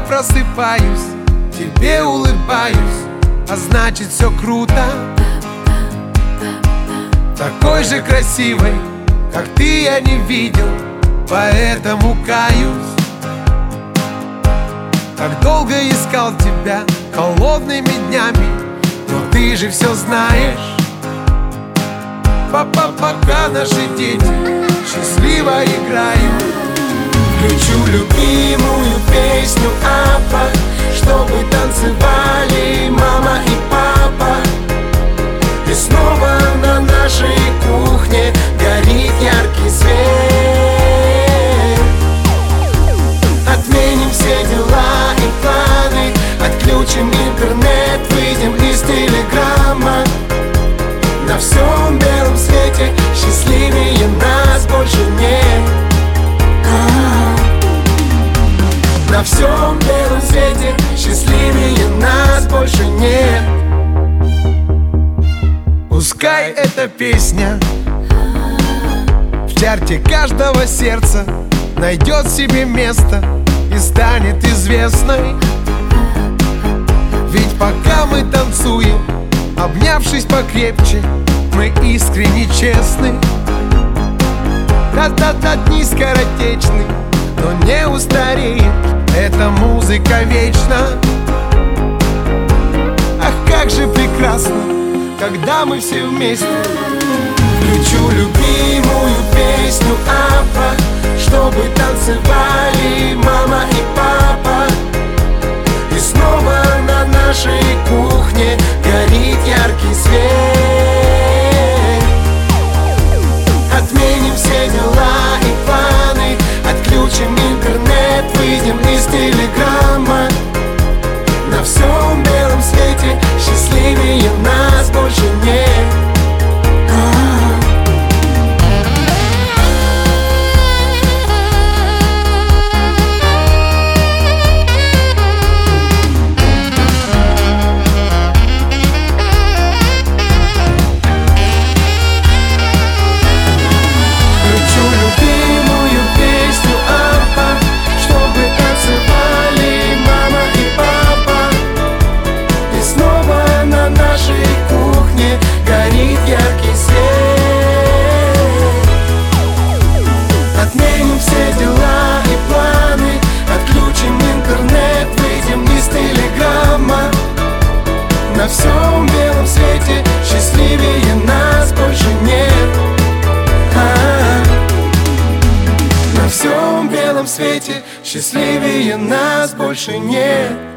просыпаюсь, тебе улыбаюсь, а значит все круто. Такой же красивой, как ты, я не видел, поэтому каюсь. Так долго искал тебя холодными днями, но ты же все знаешь. Пока наши дети счастливо играют, включу любимую песню Абба, чтобы танцевали мама и папа. И снова на нашей кухне горит яркий свет. Отменим все дела и планы, отключим интернет, выйдем из телеграмма. На всем белом свете счастливее нас больше нет. На всем белом свете счастливее нас больше нет. Пускай эта песня в чарте каждого сердца найдет себе место и станет известной. Ведь пока мы танцуем, обнявшись покрепче, мы искренне честны. Да-да-да, дни скоротечны, но не устареет эта музыка вечно. Ах, как же прекрасно, когда мы все вместе. Включу любимую песню Абба, чтобы танцевали мама и папа. И снова на нашей кухне горит яркий свет. Отменим все дела и планы, отключим интернет, выйдем из телеграмма. На всем белом свете счастливее нас больше нет. На всем белом свете счастливее нас больше нет. На всем белом свете счастливее нас больше нет.